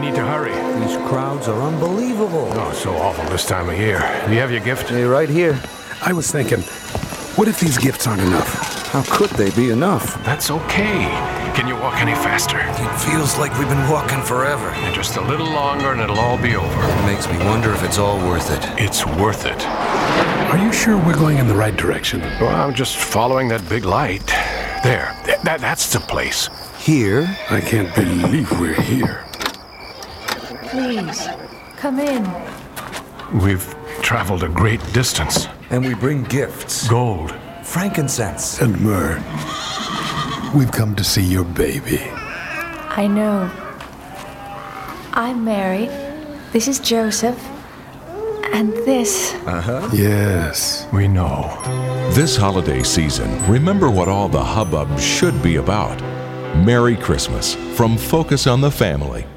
need to hurry. These crowds are unbelievable. Oh, so awful this time of year. Do you have your gift? Hey, right here. I was thinking, what if these gifts aren't enough? How could they be enough? That's okay. Can you walk any faster? It feels like we've been walking forever. And just a little longer and it'll all be over. It makes me wonder if it's all worth it. It's worth it. Are you sure we're going in the right direction? Well, I'm just following that big light. There. That's the place. Here? I can't believe we're here. Please, come in. We've traveled a great distance. And we bring gifts. Gold. Frankincense. And myrrh. We've come to see your baby. I know. I'm Mary. This is Joseph. And this. Yes. We know. This holiday season, remember what all the hubbub should be about. Merry Christmas from Focus on the Family.